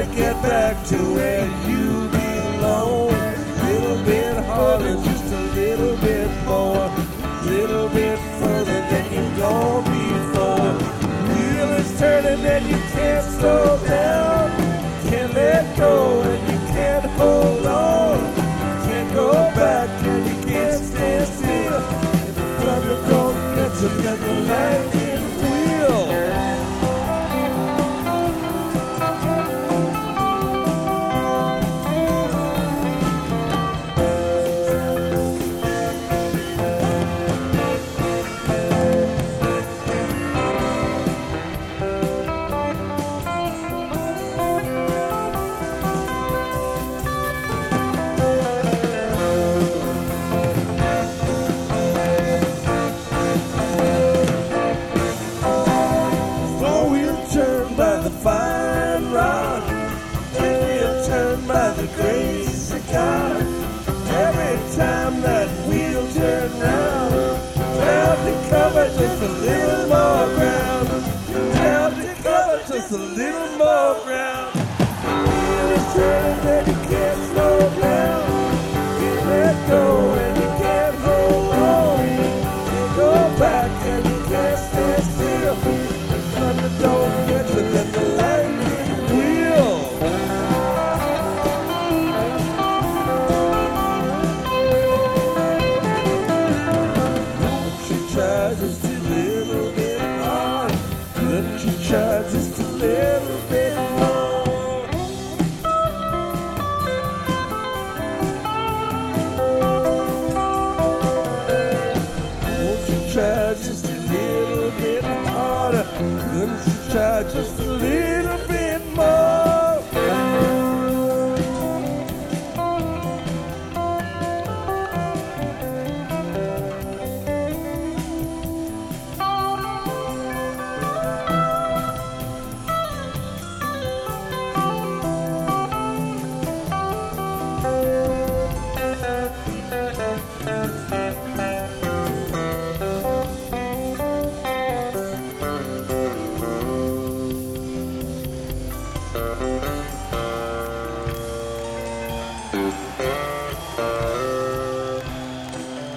to get back to where you belong. Little bit harder, just a little bit more. Little bit further than you've gone before. Wheel is turning and you can't slow down. Can't let go and you can't hold on. Can't go back and you can't stand still. If the thunder don't get you, get the lightning wheel. Fine rod, wheel turned by the grace of God. Every time that wheel turned round, proud to cover just a little more ground. Proud to cover just a little more ground. Wheel is turning and you can't slow down. Can't let go and you can't hold on. Can't go back and you can't stand still. The thunder don't get you, then the lightning wheel. Couldn't you try just a little bit more? Couldn't you try just a little bit more? Won't you try just a little bit harder? Couldn't you try just a little